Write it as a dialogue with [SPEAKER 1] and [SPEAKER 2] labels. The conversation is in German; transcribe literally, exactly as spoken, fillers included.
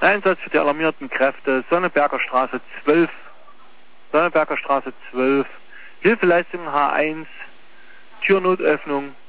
[SPEAKER 1] Einsatz für die alarmierten Kräfte, Sonneberger Straße zwölf, Sonneberger Straße zwölf, Hilfeleistung H eins, Türnotöffnung,